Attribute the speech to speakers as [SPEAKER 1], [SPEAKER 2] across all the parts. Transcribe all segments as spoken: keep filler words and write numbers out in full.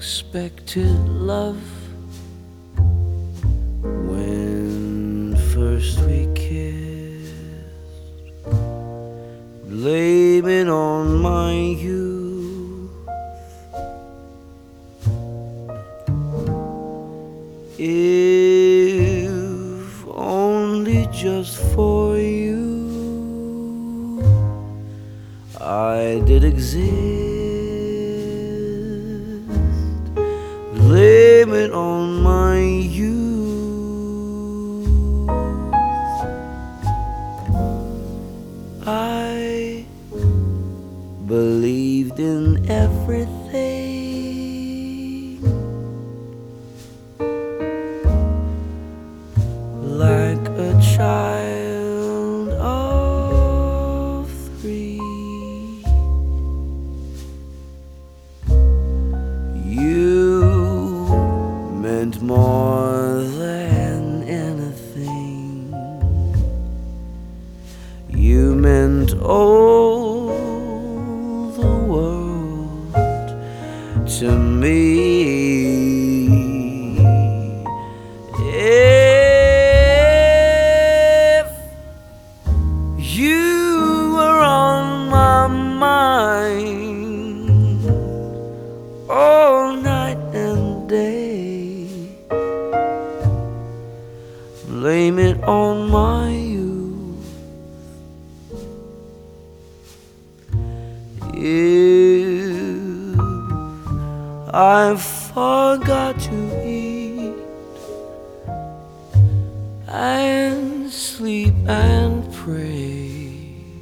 [SPEAKER 1] unexpected love. When first we kissed, blame it on my youth. If only just for you I did exist. Blame it on my youth. I believed in everything, like a child of three. You meant more than anything. You meant all the world to me. If you were on my mind all night and day, blame it on my youth. If I forgot to eat and sleep and pray,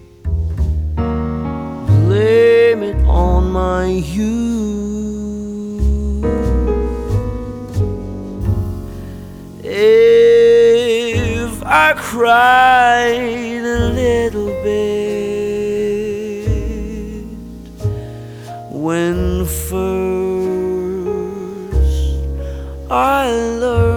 [SPEAKER 1] blame it on my youth. If I cried a little bit when first I learned